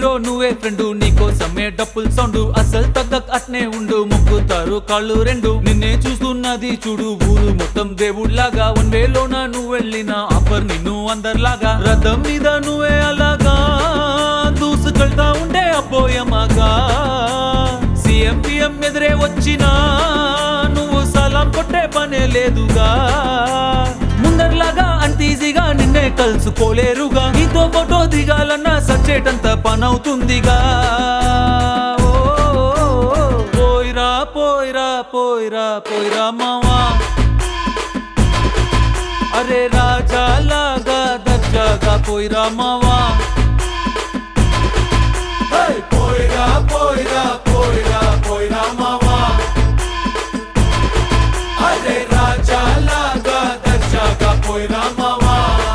hero నువ్వే friend నీకోసమే డప్పుల్ sound అసలు తగ్గక అట్నే ఉండు మొక్కుతారు కాళ్ళు రెండు నిన్నే చూస్తున్నది చూడు ఊరు మొత్తం దేవుళ్లాగా వన్ వేలోన నువ్వు వెళ్ళిన ఆఫర్ నిన్ను అందరిలాగా రథం మీద నువ్వే అలాగా దూసుకెళ్తా ఉంటే అపోయమాగా సీఎం పిఎం ఎదురే వచ్చినా నువ్వు సలాం కొట్టే పనే లేదుగా ముందర్లాగా అంత ఈజీగా నిన్నే కలుసుకోలేరుగా నీతో ఫోటో దిగాలన్నా సచ్చేటంత పనవుతుందిగా పోయిరా పోయిరా పోయిరా పోయిరా మావా అరే రాజా లాగా దర్జాగా పోయిరా మావా పోయిరా పోయిరా పోయిరా పోయిరా మావా అరే రాజా లాగా దర్జాగా పోయిరా మావా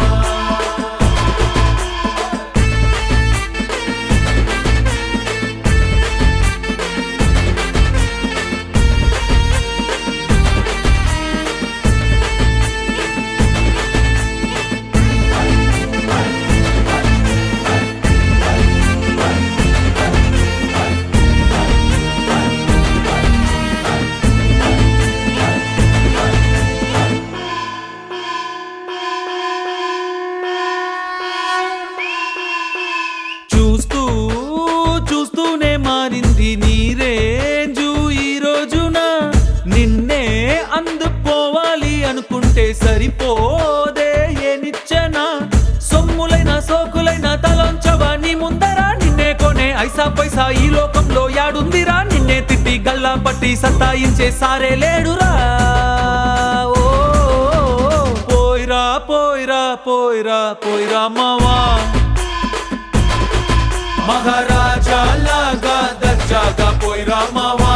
చూస్తూనే మారింది నీ రేంజు ఈ రోజున నిన్నే అందుకోవాలి అనుకుంటే సరిపోదే ఏ నిచ్చెన సొమ్ములైన సోకులైన తలంచవా నీ ముందరా నిన్నే కొనే ఐసా పైసా ఈ లోకంలో యాడుందిరా నిన్నే తిట్టి గల్లా పట్టి సత్తాయించే సారే లేడురా పోయిరా పోయిరా పోయిరా పోయిరా మావా మహారాజా లాగా దర్జాగా పోయిరా మావా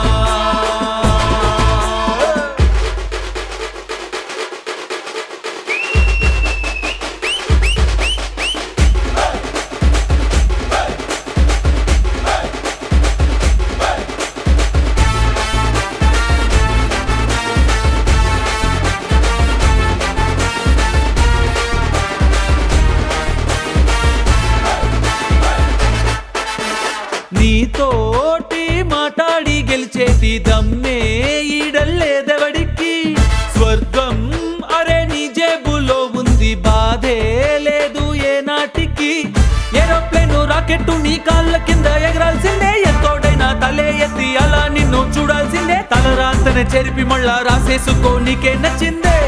నీతోటి మాట్లాడి గెలిచేటి దమ్మే ఈడల్లేదెవడికి స్వర్గం అరే నీ జేబులో ఉంది బాధే లేదు ఏ నాటికి ఏరోప్లేను రాకెట్టు నీ కాళ్ళ కింద ఎగరాల్సిందే ఎంతోడైనా తలే ఎత్తి అలా నిన్ను చూడాల్సిందే తలరాతనే చెరిపి మళ్ళా రాసేసుకో నీకే నచ్చిందే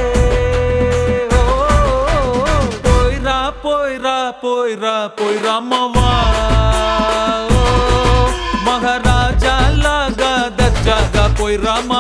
పోయిరా పోయిరా పోయిరా పోయిరా మావా మహారాజా లాగా దర్జాగా పోయిరా